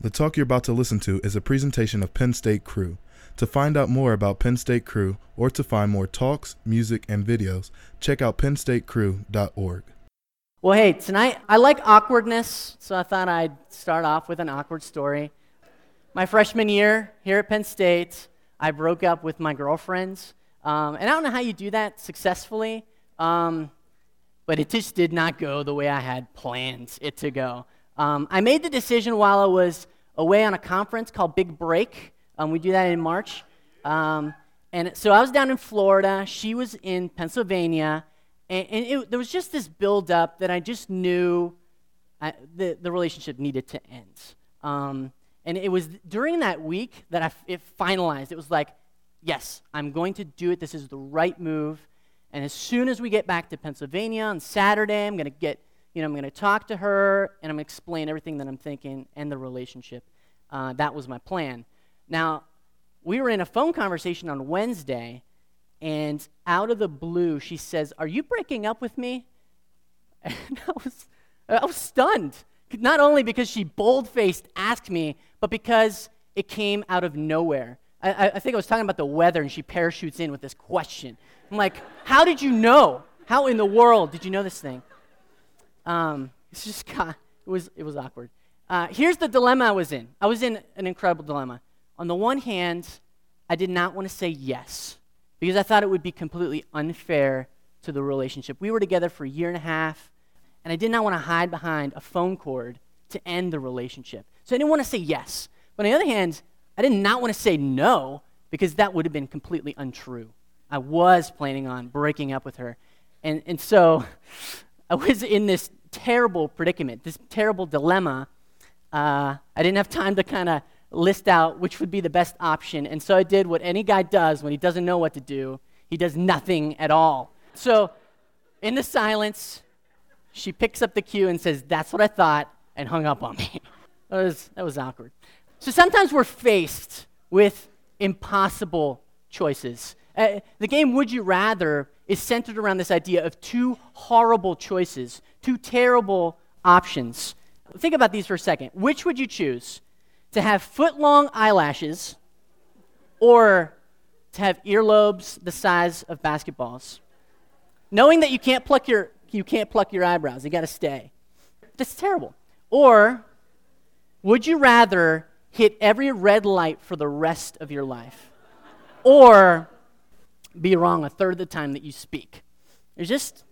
The talk you're about to listen to is a presentation of Penn State Crew. To find out more about Penn State Crew or to find more talks, music, and videos, check out pennstatecrew.org. Well, hey, tonight I like awkwardness, so I thought I'd start off with an awkward story. My freshman year here at Penn State, I broke up with my girlfriends, and I don't know how you do that successfully, but it just did not go the way I had planned it to go. I made the decision while I was away on a conference called Big Break. We do that in March. And so I was down in Florida. She was in Pennsylvania. And there was just this build-up that I just knew the relationship needed to end. And it was during that week that it finalized. It was like, yes, I'm going to do it. This is the right move. And as soon as we get back to Pennsylvania on Saturday, I'm going to talk to her, and I'm going to explain everything that I'm thinking and the relationship. That was my plan. Now, we were in a phone conversation on Wednesday, and out of the blue, she says, "Are you breaking up with me?" And I was stunned, not only because she bold-faced asked me, but because it came out of nowhere. I think I was talking about the weather, and she parachutes in with this question. I'm like, how did you know? How in the world did you know this thing? It's just it was awkward. Here's the dilemma I was in. I was in an incredible dilemma. On the one hand, I did not want to say yes because I thought it would be completely unfair to the relationship. We were together for a year and a half, and I did not want to hide behind a phone cord to end the relationship. So I didn't want to say yes. But on the other hand, I did not want to say no because that would have been completely untrue. I was planning on breaking up with her. And so I was in this terrible predicament, this terrible dilemma. I didn't have time to kind of list out which would be the best option, and so I did what any guy does when he doesn't know what to do. He does nothing at all. So in the silence, she picks up the cue and says, "That's what I thought," and hung up on me. That was awkward. So sometimes we're faced with impossible choices. The game Would You Rather is centered around this idea of two horrible choices, two terrible options. Think about these for a second. Which would you choose? To have foot-long eyelashes or to have earlobes the size of basketballs? Knowing that you can't pluck your eyebrows, you got to stay. That's terrible. Or would you rather hit every red light for the rest of your life? Or be wrong a third of the time that you speak? It's just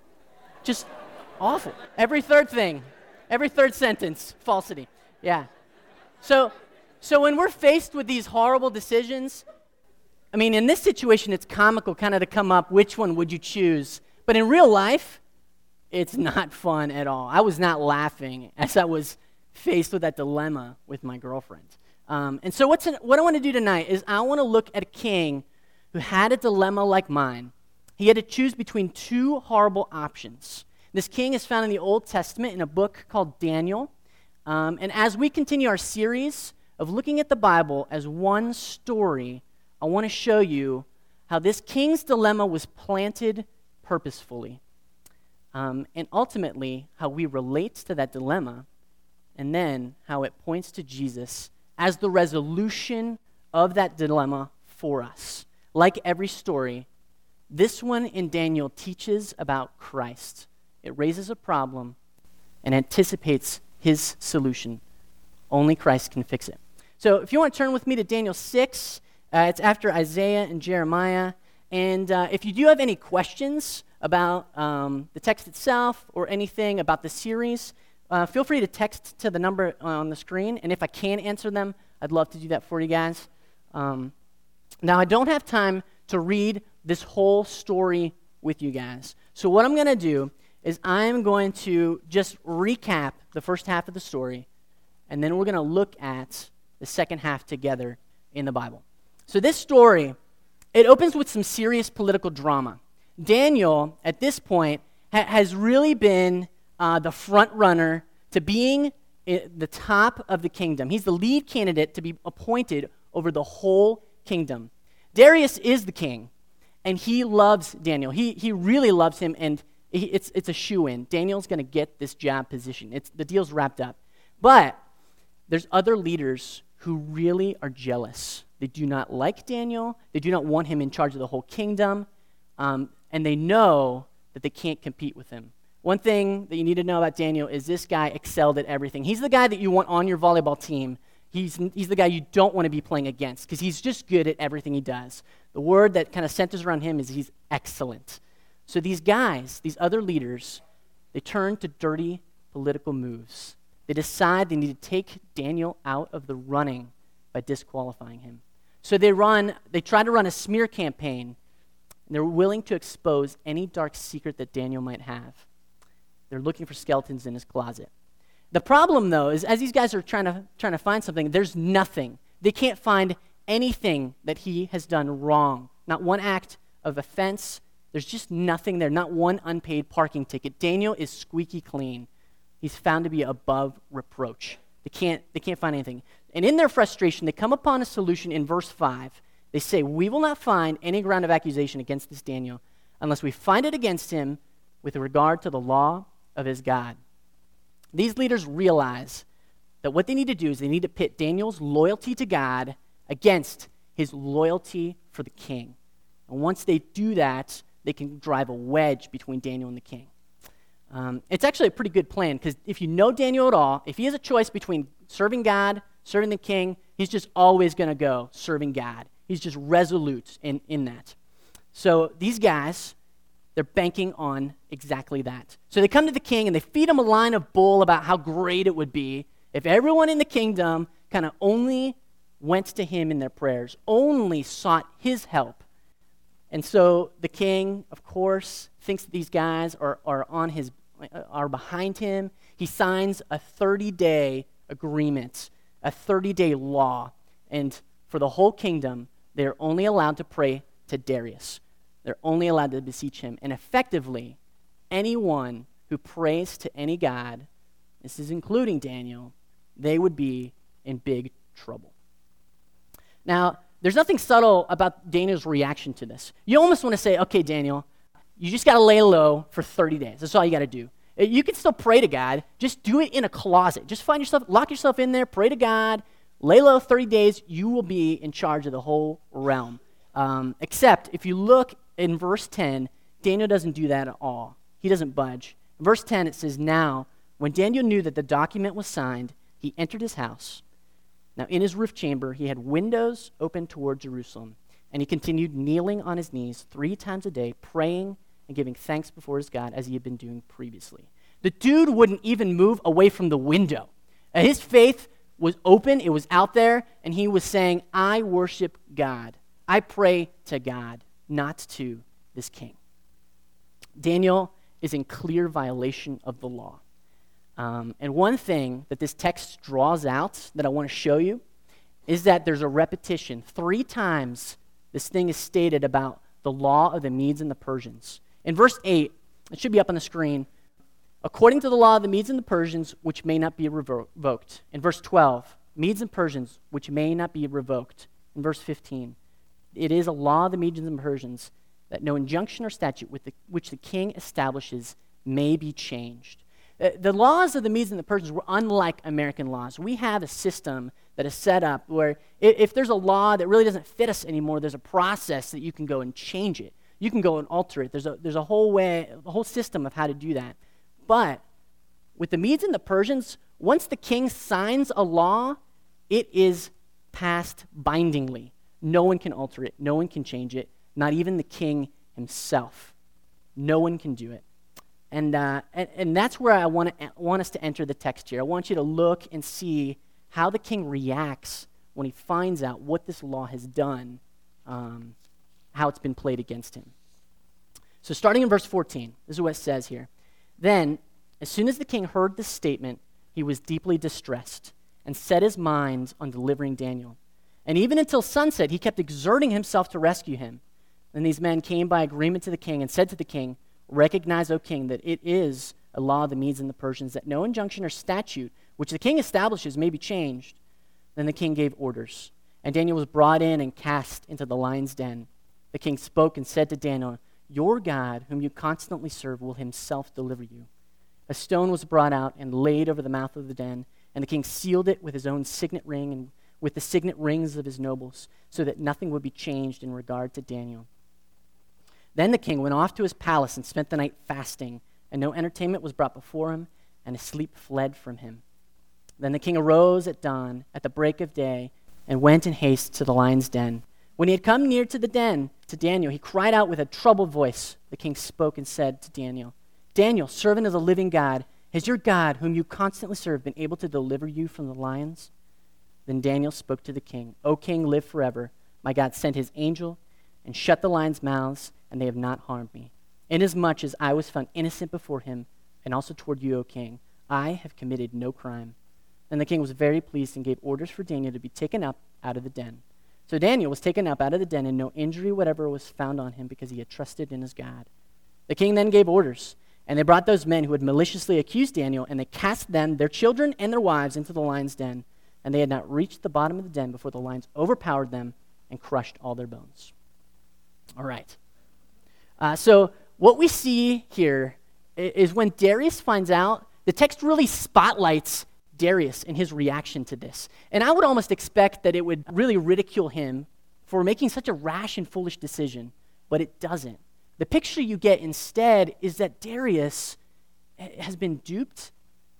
awful. Every third sentence, falsity. Yeah. So when we're faced with these horrible decisions, I mean, in this situation, it's comical kind of to come up, which one would you choose? But in real life, it's not fun at all. I was not laughing as I was faced with that dilemma with my girlfriend. And so what I want to do tonight is I want to look at a king who had a dilemma like mine. He had to choose between two horrible options. This king is found in the Old Testament in a book called Daniel. And as we continue our series of looking at the Bible as one story, I want to show you how this king's dilemma was planted purposefully. And ultimately, how we relate to that dilemma, and then how it points to Jesus as the resolution of that dilemma for us. Like every story, this one in Daniel teaches about Christ. It raises a problem and anticipates his solution. Only Christ can fix it. So if you want to turn with me to Daniel 6, it's after Isaiah and Jeremiah. And if you do have any questions about the text itself or anything about the series, feel free to text to the number on the screen. And if I can answer them, I'd love to do that for you guys. Now, I don't have time to read this whole story with you guys. So what I'm going to do is I'm going to just recap the first half of the story, and then we're going to look at the second half together in the Bible. So this story, it opens with some serious political drama. Daniel, at this point, has really been the front runner to being the top of the kingdom. He's the lead candidate to be appointed over the whole kingdom. Darius is the king, and he loves Daniel. He really loves him, and it's a shoo-in. Daniel's going to get this job position. The deal's wrapped up. But there's other leaders who really are jealous. They do not like Daniel. They do not want him in charge of the whole kingdom. And they know that they can't compete with him. One thing that you need to know about Daniel is this guy excelled at everything. He's the guy that you want on your volleyball team. He's the guy you don't want to be playing against because he's just good at everything he does. The word that kind of centers around him is he's excellent. So these guys, these other leaders, they turn to dirty political moves. They decide they need to take Daniel out of the running by disqualifying him. So they try to run a smear campaign, and they're willing to expose any dark secret that Daniel might have. They're looking for skeletons in his closet. The problem, though, is as these guys are trying to find something, there's nothing. They can't find anything that he has done wrong. Not one act of offense. There's just nothing there. Not one unpaid parking ticket. Daniel is squeaky clean. He's found to be above reproach. They can't find anything. And in their frustration, they come upon a solution in verse 5. They say, "We will not find any ground of accusation against this Daniel unless we find it against him with regard to the law of his God." These leaders realize that what they need to do is they need to pit Daniel's loyalty to God against his loyalty for the king. And once they do that, they can drive a wedge between Daniel and the king. It's actually a pretty good plan because if you know Daniel at all, if he has a choice between serving God, serving the king, he's just always going to go serving God. He's just resolute in that. So these guys, they're banking on exactly that. So they come to the king and they feed him a line of bull about how great it would be if everyone in the kingdom kind of only went to him in their prayers, only sought his help. And so the king, of course, thinks that these guys are behind him. He signs a 30-day agreement, a 30-day law. And for the whole kingdom, they're only allowed to pray to Darius. They're only allowed to beseech him. And effectively, anyone who prays to any god, this is including Daniel, they would be in big trouble. Now, there's nothing subtle about Daniel's reaction to this. You almost want to say, okay, Daniel, you just got to lay low for 30 days. That's all you got to do. You can still pray to God. Just do it in a closet. Just lock yourself in there, pray to God, lay low 30 days. You will be in charge of the whole realm. Except if you look in verse 10, Daniel doesn't do that at all. He doesn't budge. In verse 10, it says, "Now, when Daniel knew that the document was signed, he entered his house. Now, in his roof chamber, he had windows open toward Jerusalem, and he continued kneeling on his knees 3 times a day, praying and giving thanks before his God as he had been doing previously." The dude wouldn't even move away from the window. His faith was open, it was out there, and he was saying, I worship God. I pray to God, not to this king. Daniel is in clear violation of the law. And one thing that this text draws out that I want to show you is that there's a repetition. 3 times this thing is stated about the law of the Medes and the Persians. In verse 8, it should be up on the screen, according to the law of the Medes and the Persians, which may not be revoked. In verse 12, Medes and Persians, which may not be revoked. In verse 15, it is a law of the Medes and Persians that no injunction or statute which the king establishes may be changed. The laws of the Medes and the Persians were unlike American laws. We have a system that is set up where if there's a law that really doesn't fit us anymore, there's a process that you can go and change it. You can go and alter it. There's a whole system of how to do that. But with the Medes and the Persians, once the king signs a law, it is passed bindingly. No one can alter it. No one can change it. Not even the king himself. No one can do it. And that's where I want us to enter the text here. I want you to look and see how the king reacts when he finds out what this law has done, how it's been played against him. So starting in verse 14, this is what it says here. Then, as soon as the king heard this statement, he was deeply distressed and set his mind on delivering Daniel. And even until sunset, he kept exerting himself to rescue him. Then these men came by agreement to the king and said to the king, "Recognize, O king, that it is a law of the Medes and the Persians that no injunction or statute which the king establishes may be changed." Then the king gave orders, and Daniel was brought in and cast into the lion's den. The king spoke and said to Daniel, "Your God, whom you constantly serve, will himself deliver you." A stone was brought out and laid over the mouth of the den, And the king sealed it with his own signet ring and with the signet rings of his nobles, so that nothing would be changed in regard to Daniel. Then the king went off to his palace and spent the night fasting, and no entertainment was brought before him, and his sleep fled from him. Then the king arose at dawn, at the break of day, and went in haste to the lion's den. When he had come near to the den, to Daniel, he cried out with a troubled voice. The king spoke and said to Daniel, Daniel, servant of the living God, has your God, whom you constantly serve, been able to deliver you from the lions? Then Daniel spoke to the king, O king, live forever. My God sent his angel and shut the lions' mouths, and they have not harmed me. Inasmuch as I was found innocent before him, and also toward you, O king, I have committed no crime. Then the king was very pleased and gave orders for Daniel to be taken up out of the den. So Daniel was taken up out of the den, and no injury whatever was found on him, because he had trusted in his God. The king then gave orders, and they brought those men who had maliciously accused Daniel, and they cast them, their children, and their wives into the lion's den. And they had not reached the bottom of the den before the lions overpowered them and crushed all their bones. All right. So what we see here is when Darius finds out, the text really spotlights Darius and his reaction to this. And I would almost expect that it would really ridicule him for making such a rash and foolish decision, but it doesn't. The picture you get instead is that Darius has been duped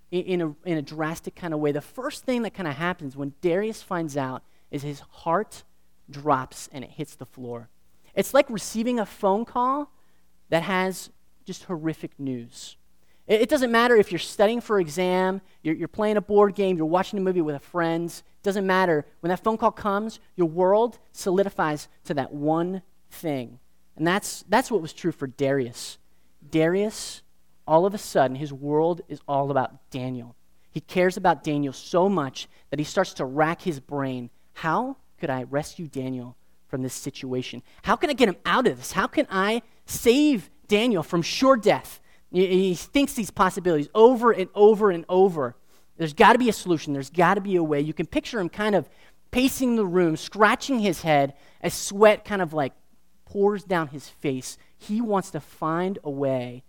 in a drastic kind of way. The first thing that kind of happens when Darius finds out is his heart drops and it hits the floor. It's like receiving a phone call that has just horrific news. It doesn't matter if you're studying for exam, you're playing a board game, you're watching a movie with friends. It doesn't matter. When that phone call comes, your world solidifies to that one thing. And that's what was true for Darius. Darius, all of a sudden, his world is all about Daniel. He cares about Daniel so much that he starts to rack his brain. How could I rescue Daniel from this situation? How can I get him out of this? How can I save Daniel from sure death? He thinks these possibilities over and over and over. There's got to be a solution. There's got to be a way. You can picture him kind of pacing the room, scratching his head as sweat kind of like pours down his face. He wants to find a way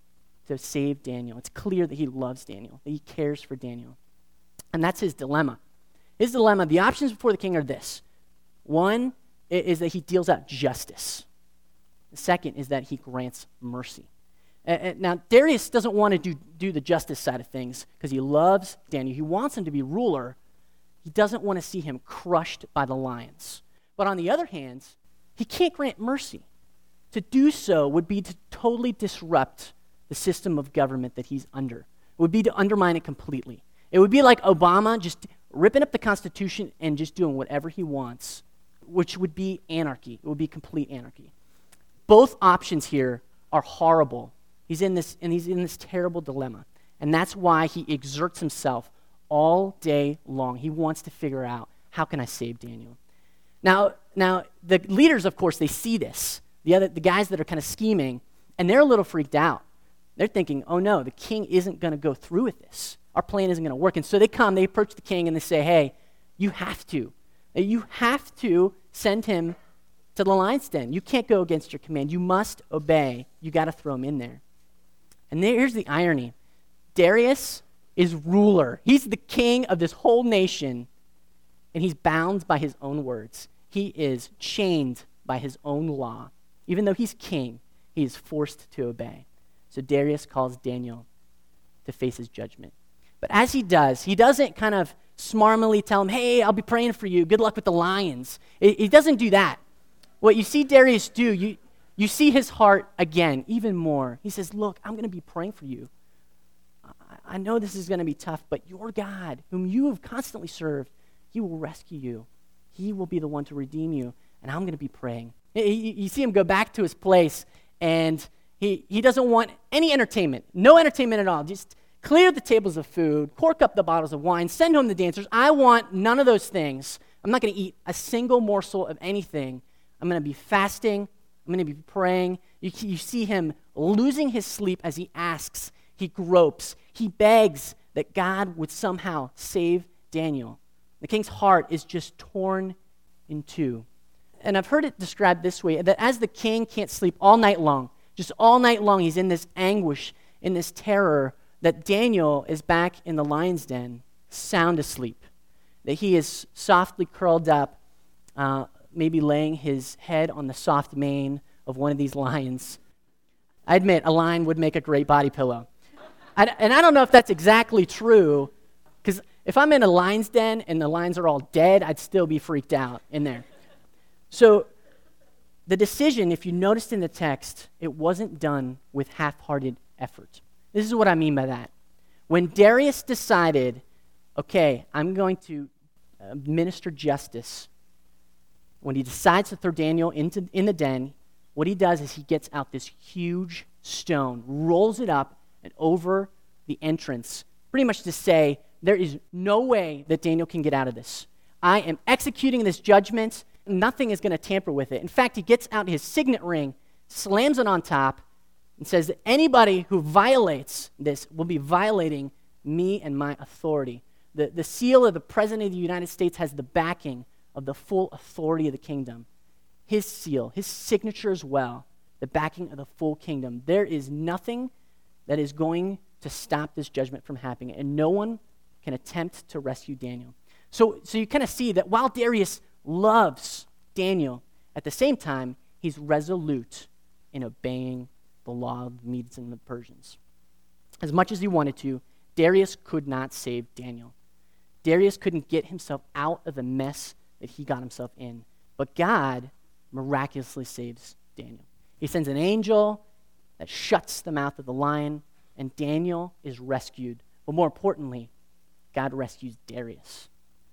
to save Daniel. It's clear that he loves Daniel, that he cares for Daniel. And that's his dilemma. His dilemma, the options before the king are this. One is that he deals out justice. The second is that he grants mercy. Now, Darius doesn't want to do the justice side of things because he loves Daniel. He wants him to be ruler. He doesn't want to see him crushed by the lions. But on the other hand, he can't grant mercy. To do so would be to totally disrupt the system of government that he's under. It would be to undermine it completely. It would be like Obama just ripping up the Constitution and just doing whatever he wants, which would be anarchy. It would be complete anarchy. Both options here are horrible. He's in this terrible dilemma. And that's why he exerts himself all day long. He wants to figure out, how can I save Daniel? Now the leaders, of course, they see this. The guys that are kind of scheming, and they're a little freaked out. They're thinking, oh no, the king isn't going to go through with this. Our plan isn't going to work. And so they approach the king and they say, hey, you have to send him to the lion's den. You can't go against your command. You must obey. You got to throw him in there. And here's the irony. Darius is ruler. He's the king of this whole nation, and he's bound by his own words. He is chained by his own law. Even though he's king, he is forced to obey. So Darius calls Daniel to face his judgment. But as he does, he doesn't kind of smarmily tell him, hey, I'll be praying for you. Good luck with the lions. He doesn't do that. What you see Darius do, you see his heart again, even more. He says, look, I'm going to be praying for you. I know this is going to be tough, but your God, whom you have constantly served, he will rescue you. He will be the one to redeem you, and I'm going to be praying. You see him go back to his place, and he doesn't want any entertainment, no entertainment at all. Just clear the tables of food, cork up the bottles of wine, send home the dancers. I want none of those things. I'm not going to eat a single morsel of anything. I'm going to be fasting. I'm going to be praying. You see him losing his sleep as he asks. He gropes. He begs that God would somehow save Daniel. The king's heart is just torn in two. And I've heard it described this way, that as the king can't sleep all night long, just all night long he's in this anguish, in this terror, that Daniel is back in the lion's den. sound asleep, that he is softly curled up, maybe laying his head on the soft mane of one of these lions. I admit, a lion would make a great body pillow. And I don't know if that's exactly true, because if I'm in a lion's den and the lions are all dead, I'd still be freaked out in there. So the decision, if you noticed in the text, it wasn't done with half-hearted effort. This is what I mean by that. When Darius decided, okay, I'm going to administer justice, when he decides to throw Daniel in the den, what he does is he gets out this huge stone, rolls it up and over the entrance, pretty much to say, there is no way that Daniel can get out of this. I am executing this judgment. Nothing is going to tamper with it. In fact, he gets out his signet ring, slams it on top, and says that anybody who violates this will be violating me and my authority. The seal of the President of the United States has the backing of the full authority of the kingdom. His seal, his signature as well, the backing of the full kingdom. There is nothing that is going to stop this judgment from happening, and no one can attempt to rescue Daniel. So you kind of see that while Darius loves Daniel, at the same time, he's resolute in obeying the law of the Medes and the Persians. As much as he wanted to, Darius could not save Daniel. Darius couldn't get himself out of the mess that he got himself in. But God miraculously saves Daniel. He sends an angel that shuts the mouth of the lion, and Daniel is rescued. But more importantly, God rescues Darius.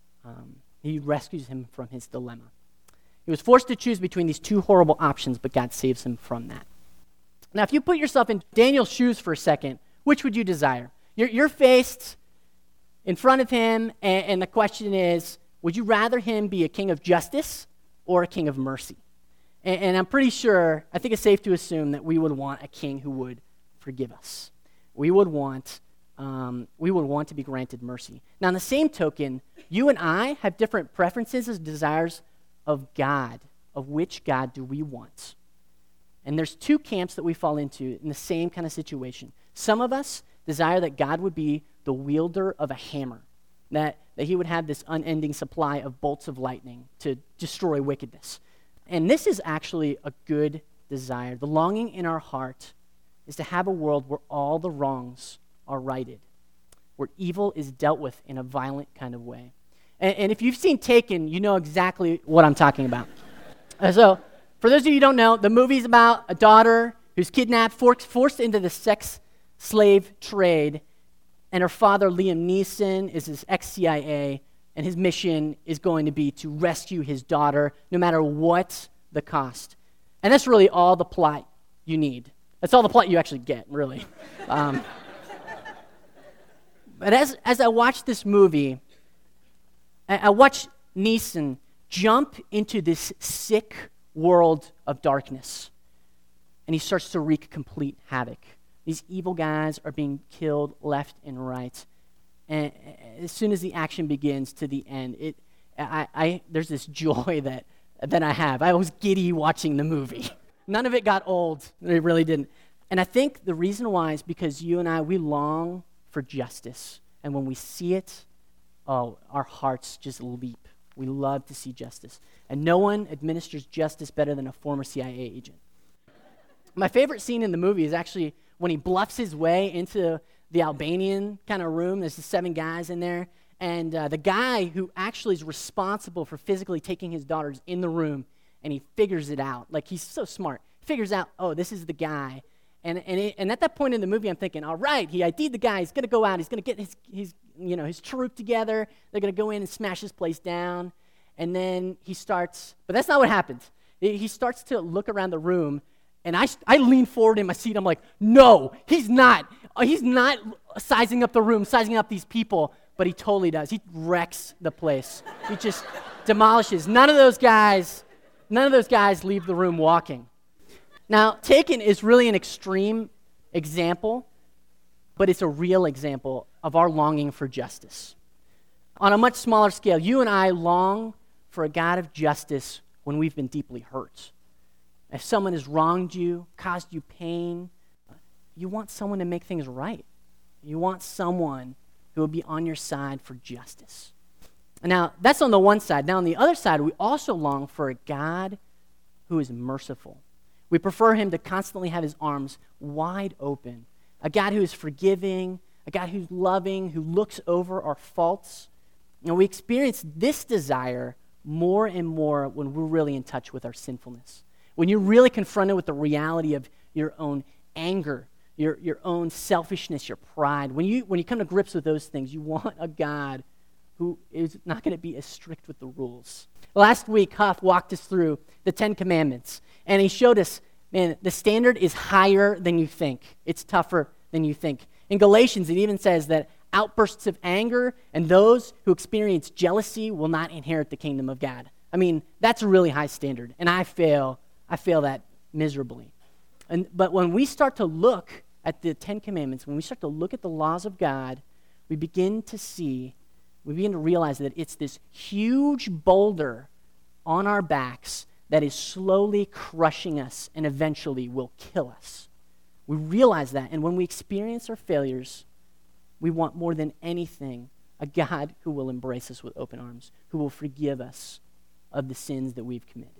He rescues him from his dilemma. He was forced to choose between these two horrible options, but God saves him from that. Now, if you put yourself in Daniel's shoes for a second, which would you desire? You're faced in front of him, and the question is, would you rather him be a king of justice or a king of mercy? And I'm pretty sure, I think it's safe to assume that we would want a king who would forgive us. We would want to be granted mercy. Now, on the same token, you and I have different preferences and desires of God. Of which God do we want? And there's two camps that we fall into in the same kind of situation. Some of us desire that God would be the wielder of a hammer, that he would have this unending supply of bolts of lightning to destroy wickedness. And this is actually a good desire. The longing in our heart is to have a world where all the wrongs are righted, where evil is dealt with in a violent kind of way. And if you've seen Taken, you know exactly what I'm talking about. So, for those of you who don't know, the movie's about a daughter who's kidnapped, forced into the sex slave trade, and her father, Liam Neeson, is his ex-CIA, and his mission is going to be to rescue his daughter, no matter what the cost. And that's really all the plot you need. That's all the plot you actually get, really. But as I watch this movie, I watch Neeson jump into this sick world of darkness, and he starts to wreak complete havoc. These evil guys are being killed left and right, and as soon as the action begins to the end, there's this joy that I have. I was giddy watching the movie. None of it got old. It really didn't. And I think the reason why is because you and I, we long for justice, and when we see it, our hearts just leap. We love to see justice. And no one administers justice better than a former CIA agent. My favorite scene in the movie is actually when he bluffs his way into the Albanian kind of room. There's the 7 guys in there. And the guy who actually is responsible for physically taking his daughters in the room, and he figures it out. Like, he's so smart. He figures out, oh, this is the guy. And at that point in the movie, I'm thinking, all right, he ID'd the guy. He's going to go out. He's going to get his troop together. They're going to go in and smash this place down. And then he starts, but that's not what happens. He starts to look around the room, and I lean forward in my seat. I'm like, no, he's not. He's not sizing up the room, sizing up these people, but he totally does. He wrecks the place. He just demolishes. None of those guys leave the room walking. Now, Taken is really an extreme example, but it's a real example of our longing for justice. On a much smaller scale, you and I long for a God of justice when we've been deeply hurt. If someone has wronged you, caused you pain, you want someone to make things right. You want someone who will be on your side for justice. And now, that's on the one side. Now, on the other side, we also long for a God who is merciful. We prefer him to constantly have his arms wide open. A God who is forgiving, a God who's loving, who looks over our faults. And we experience this desire more and more when we're really in touch with our sinfulness. When you're really confronted with the reality of your own anger, your own selfishness, your pride. When you come to grips with those things, you want a God who is not going to be as strict with the rules. Last week, Huff walked us through the 10 Commandments, and he showed us, man, the standard is higher than you think. It's tougher than you think. In Galatians, it even says that outbursts of anger and those who experience jealousy will not inherit the kingdom of God. I mean, that's a really high standard, and I fail that miserably. But when we start to look at the 10 Commandments, when we start to look at the laws of God, we begin to realize that it's this huge boulder on our backs that is slowly crushing us and eventually will kill us. We realize that, and when we experience our failures, we want more than anything a God who will embrace us with open arms, who will forgive us of the sins that we've committed.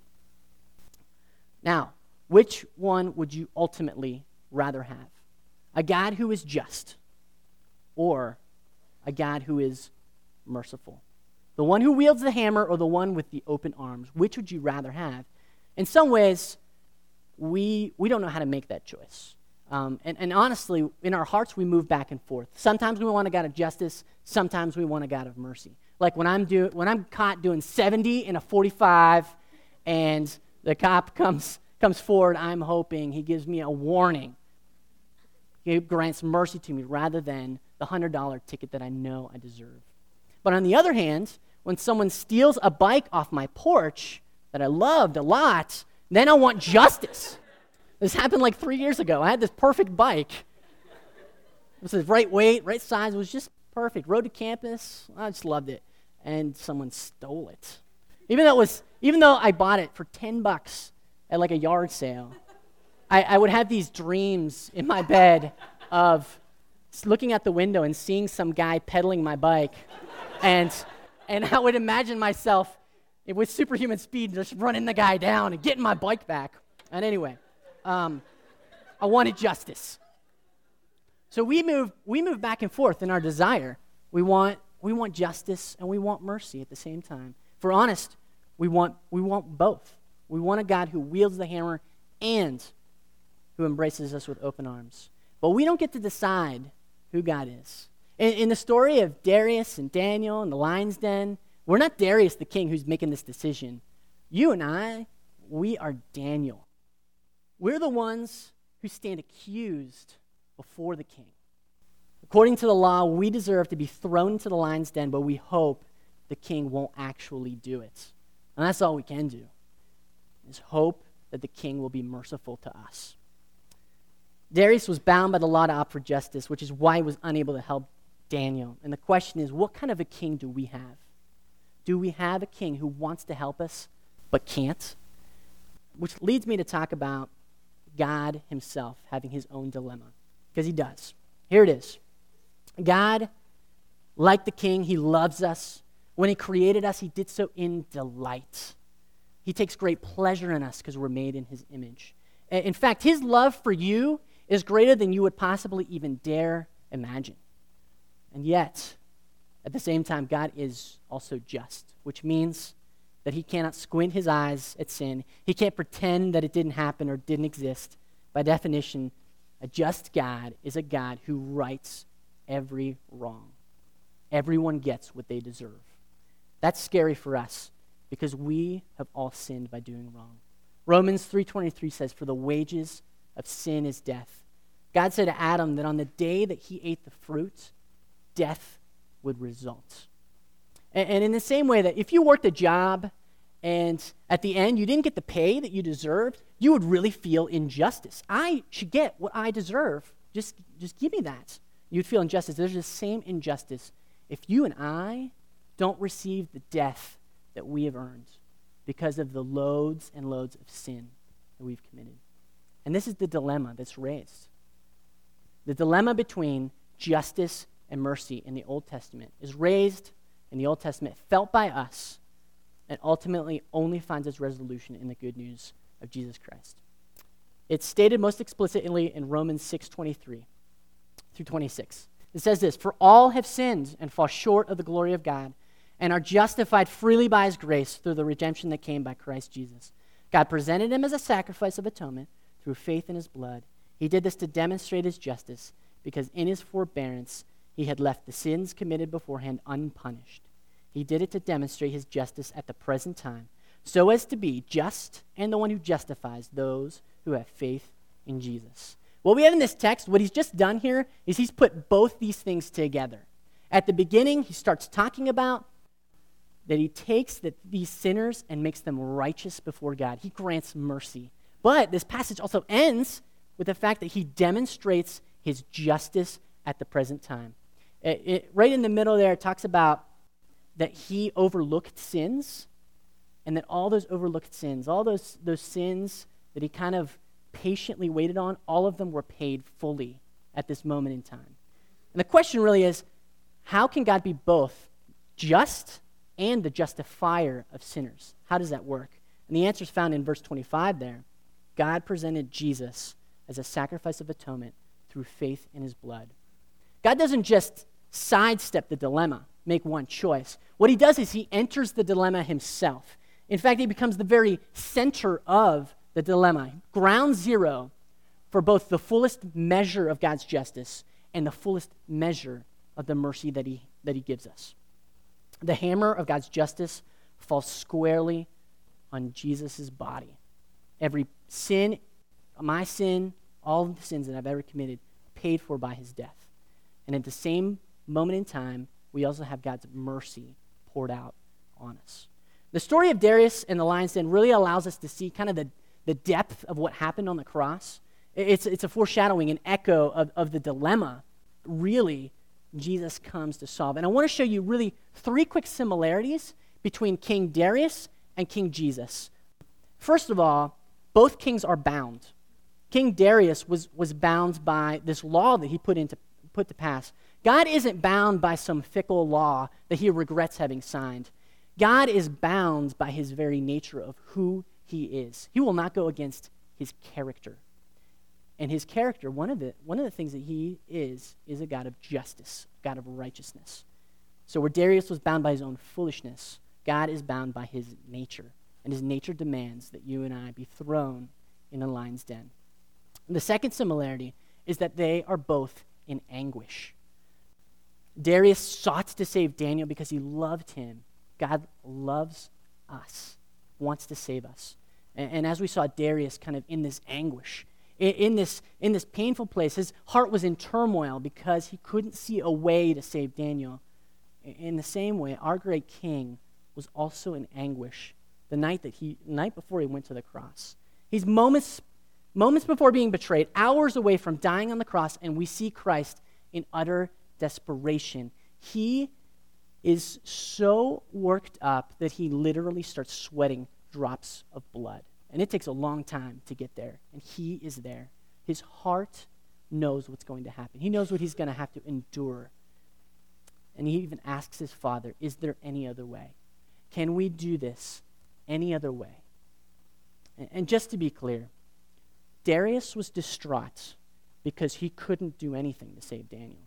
Now, which one would you ultimately rather have? A God who is just or a God who is merciful? The one who wields the hammer or the one with the open arms? Which would you rather have? In some ways, we don't know how to make that choice. And honestly, in our hearts, we move back and forth. Sometimes we want a God of justice. Sometimes we want a God of mercy. Like when I'm caught doing 70 in a 45 and the cop comes forward, I'm hoping he gives me a warning. He grants mercy to me rather than the $100 ticket that I know I deserve. But on the other hand, when someone steals a bike off my porch that I loved a lot, then I want justice. This happened like 3 years ago. I had this perfect bike. It was the right weight, right size. It was just perfect. Rode to campus. I just loved it. And someone stole it. Even though I bought it for $10 at like a yard sale, I would have these dreams in my bed of looking out the window and seeing some guy pedaling my bike. And I would imagine myself with superhuman speed just running the guy down and getting my bike back. And anyway, I wanted justice. So we move back and forth in our desire. We want justice and we want mercy at the same time. If we're honest, we want both. We want a God who wields the hammer and who embraces us with open arms. But we don't get to decide who God is. In the story of Darius and Daniel and the lion's den, we're not Darius the king who's making this decision. You and I, we are Daniel. We're the ones who stand accused before the king. According to the law, we deserve to be thrown into the lion's den, but we hope the king won't actually do it. And that's all we can do, is hope that the king will be merciful to us. Darius was bound by the law to opt for justice, which is why he was unable to help Daniel. And the question is, what kind of a king do we have? Do we have a king who wants to help us but can't? Which leads me to talk about God himself having his own dilemma, because he does. Here it is. God, like the king, he loves us. When he created us, he did so in delight. He takes great pleasure in us because we're made in his image. In fact, his love for you is greater than you would possibly even dare imagine. And yet, at the same time, God is also just, which means that he cannot squint his eyes at sin. He can't pretend that it didn't happen or didn't exist. By definition, a just God is a God who rights every wrong. Everyone gets what they deserve. That's scary for us because we have all sinned by doing wrong. Romans 3:23 says, "For the wages of sin is death." God said to Adam that on the day that he ate the fruit, death would result. And in the same way that if you worked a job and at the end you didn't get the pay that you deserved, you would really feel injustice. I should get what I deserve. Just give me that. You'd feel injustice. There's the same injustice if you and I don't receive the death that we have earned because of the loads and loads of sin that we've committed. And this is the dilemma that's raised. The dilemma between justice and mercy in the Old Testament is raised in the Old Testament, felt by us, and ultimately only finds its resolution in the good news of Jesus Christ. It's stated most explicitly in Romans 6:23 through 26. It says this, "For all have sinned and fall short of the glory of God, and are justified freely by his grace through the redemption that came by Christ Jesus. God presented him as a sacrifice of atonement through faith in his blood. He did this to demonstrate his justice, because in his forbearance he had left the sins committed beforehand unpunished. He did it to demonstrate his justice at the present time, so as to be just and the one who justifies those who have faith in Jesus." What we have in this text, what he's just done here, is he's put both these things together. At the beginning, he starts talking about that he takes these sinners and makes them righteous before God. He grants mercy. But this passage also ends with the fact that he demonstrates his justice at the present time. Right in the middle there, it talks about that he overlooked sins, and that all those overlooked sins, all those sins that he kind of patiently waited on, all of them were paid fully at this moment in time. And the question really is, how can God be both just and the justifier of sinners? How does that work? And the answer is found in verse 25 there. God presented Jesus as a sacrifice of atonement through faith in his blood. God doesn't just sidestep the dilemma, make one choice. What he does is he enters the dilemma himself. In fact, he becomes the very center of the dilemma, ground zero for both the fullest measure of God's justice and the fullest measure of the mercy that he gives us. The hammer of God's justice falls squarely on Jesus' body. Every sin, my sin, all of the sins that I've ever committed, paid for by his death. And at the same moment in time, we also have God's mercy poured out on us. The story of Darius and the lion's den really allows us to see kind of the depth of what happened on the cross. It's a foreshadowing, an echo of the dilemma, really, Jesus comes to solve. And I want to show you really 3 quick similarities between King Darius and King Jesus. First of all, both kings are bound. King Darius was bound by this law that he put to pass. God isn't bound by some fickle law that he regrets having signed. God is bound by his very nature of who he is. He will not go against his character. And his character, one of the things that he is a God of justice, a God of righteousness. So where Darius was bound by his own foolishness, God is bound by his nature. And his nature demands that you and I be thrown in a lion's den. And the second similarity is that they are both in anguish. Darius sought to save Daniel because he loved him. God loves us, wants to save us. And as we saw Darius kind of in this anguish, in this painful place, his heart was in turmoil because he couldn't see a way to save Daniel. In the same way, our great king was also in anguish the night before he went to the cross. He's moments before being betrayed, hours away from dying on the cross, and we see Christ in utter desperation. He is so worked up that he literally starts sweating drops of blood. And it takes a long time to get there, and he is there. His heart knows what's going to happen. He knows what he's going to have to endure. And he even asks his father, is there any other way? Can we do this any other way? And just to be clear, Darius was distraught because he couldn't do anything to save Daniel.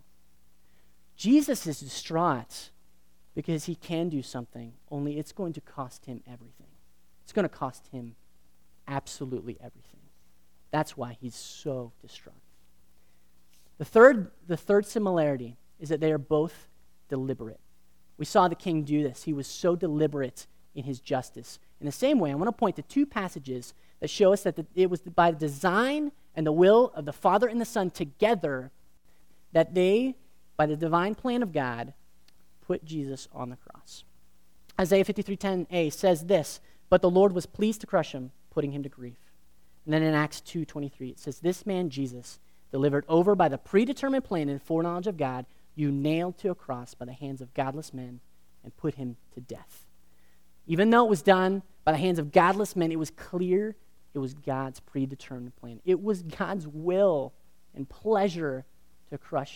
Jesus is distraught because he can do something, only it's going to cost him everything. It's going to cost him absolutely everything. That's why he's so distraught. The third similarity is that they are both deliberate. We saw the king do this. He was so deliberate in his justice. In the same way, I want to point to 2 passages that show us that it was by the design and the will of the Father and the Son together that they, by the divine plan of God, put Jesus on the cross. Isaiah 53:10a says this, "But the Lord was pleased to crush him, putting him to grief." And then in Acts 2:23, it says, "This man Jesus, delivered over by the predetermined plan and foreknowledge of God, you nailed to a cross by the hands of godless men and put him to death." Even though it was done by the hands of godless men, it was clear it was God's predetermined plan. It was God's will and pleasure to crush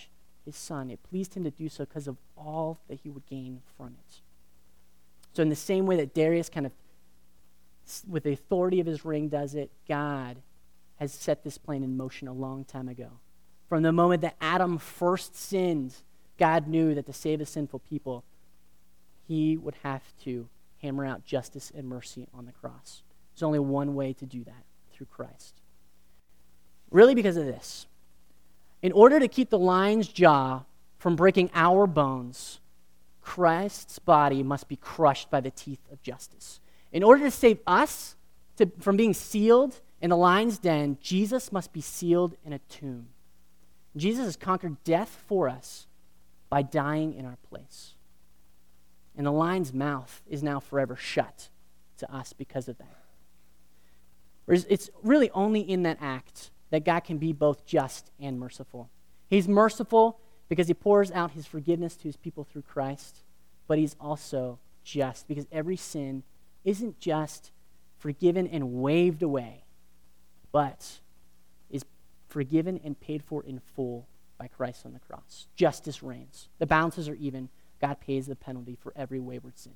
his son. It pleased him to do so because of all that he would gain from it. So in the same way that Darius kind of, with the authority of his ring, does it, God has set this plan in motion a long time ago. From the moment that Adam first sinned, God knew that to save a sinful people, he would have to hammer out justice and mercy on the cross. There's only one way to do that, through Christ. Really because of this. In order to keep the lion's jaw from breaking our bones, Christ's body must be crushed by the teeth of justice. In order to save us from being sealed in the lion's den, Jesus must be sealed in a tomb. Jesus has conquered death for us by dying in our place. And the lion's mouth is now forever shut to us because of that. Whereas it's really only in that act that God can be both just and merciful. He's merciful because he pours out his forgiveness to his people through Christ, but he's also just because every sin isn't just forgiven and waved away, but is forgiven and paid for in full by Christ on the cross. Justice reigns. The balances are even. God pays the penalty for every wayward sin.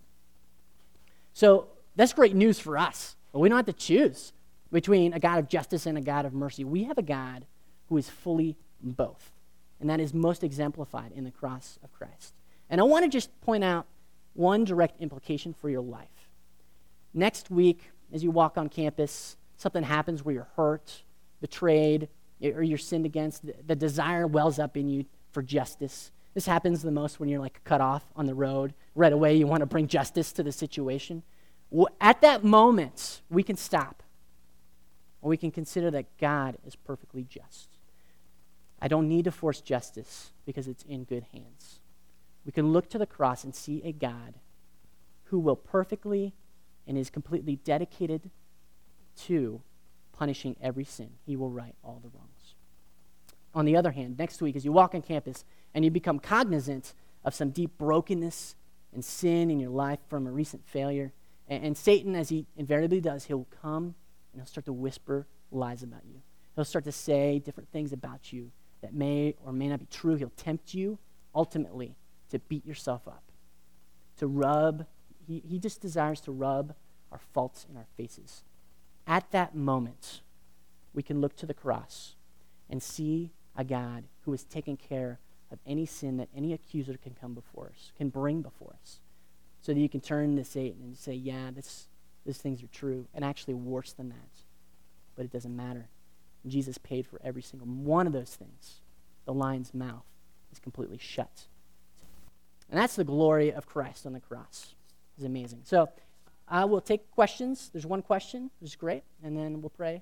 So that's great news for us. But we don't have to choose between a God of justice and a God of mercy. We have a God who is fully both. And that is most exemplified in the cross of Christ. And I want to just point out one direct implication for your life. Next week, as you walk on campus, something happens where you're hurt, betrayed, or you're sinned against. The desire wells up in you for justice. This happens the most when you're like cut off on the road. Right away, you want to bring justice to the situation. At that moment, we can stop. Or we can consider that God is perfectly just. I don't need to force justice because it's in good hands. We can look to the cross and see a God who will perfectly and is completely dedicated to punishing every sin. He will right all the wrongs. On the other hand, next week, as you walk on campus and you become cognizant of some deep brokenness and sin in your life from a recent failure, and Satan, as he invariably does, he'll come and he'll start to whisper lies about you. He'll start to say different things about you that may or may not be true. He'll tempt you, ultimately, to beat yourself up, to rub. He just desires to rub our faults in our faces. At that moment, we can look to the cross and see a God who has taken care of any sin that any accuser can come before us, can bring before us, so that you can turn to Satan and say, yeah, these things are true, and actually worse than that. But it doesn't matter. Jesus paid for every single one of those things. The lion's mouth is completely shut. And that's the glory of Christ on the cross. It's amazing. So I will take questions. There's one question, which is great, and then we'll pray.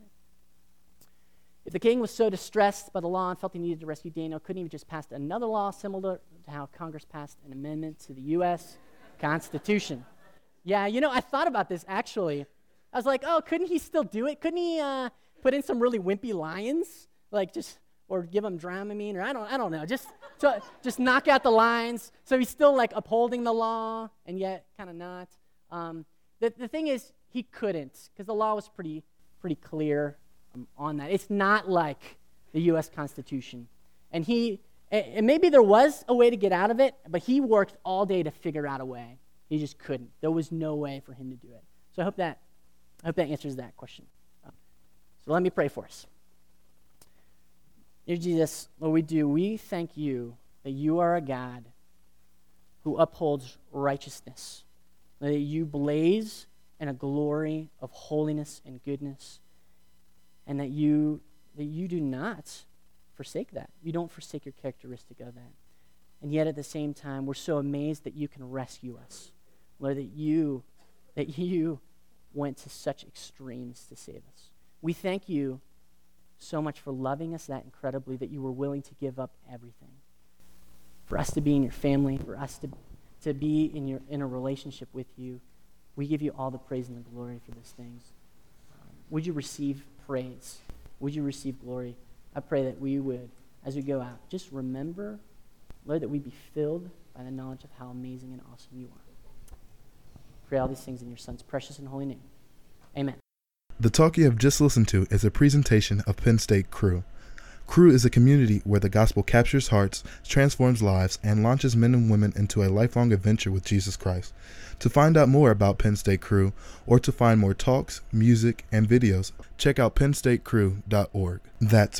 If the king was so distressed by the law and felt he needed to rescue Daniel, couldn't he have just passed another law similar to how Congress passed an amendment to the U.S. Constitution? Yeah, I thought about this, actually. I was like, oh, couldn't he still do it? Couldn't he put in some really wimpy lions? Or give them Dramamine, or I don't know. Just knock out the lines. So he's still upholding the law, and yet kind of not. The thing is, he couldn't, because the law was pretty clear on that. It's not like the U.S. Constitution. And maybe there was a way to get out of it, but he worked all day to figure out a way. He just couldn't. There was no way for him to do it. So I hope that answers that question. So let me pray for us. Dear Jesus, Lord, we thank you that you are a God who upholds righteousness, that you blaze in a glory of holiness and goodness, and that you do not forsake that. You don't forsake your characteristic of that. And yet at the same time, we're so amazed that you can rescue us. Lord, that you went to such extremes to save us. We thank you so much for loving us that incredibly, that you were willing to give up everything. For us to be in your family, for us to be in a relationship with you, we give you all the praise and the glory for these things. Would you receive praise? Would you receive glory? I pray that we would, as we go out, just remember, Lord, that we'd be filled by the knowledge of how amazing and awesome you are. Pray all these things in your Son's precious and holy name. Amen. The talk you have just listened to is a presentation of Penn State Crew. Cru is a community where the gospel captures hearts, transforms lives, and launches men and women into a lifelong adventure with Jesus Christ. To find out more about Penn State Cru, or to find more talks, music, and videos, check out pennstatecru.org. That's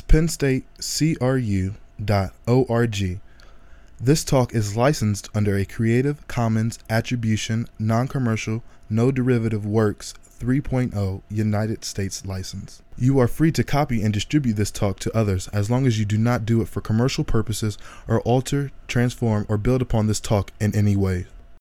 pennstatecru.org. This talk is licensed under a Creative Commons Attribution, Non-Commercial, No Derivative Works 3.0 United States license. You are free to copy and distribute this talk to others as long as you do not do it for commercial purposes or alter, transform, or build upon this talk in any way.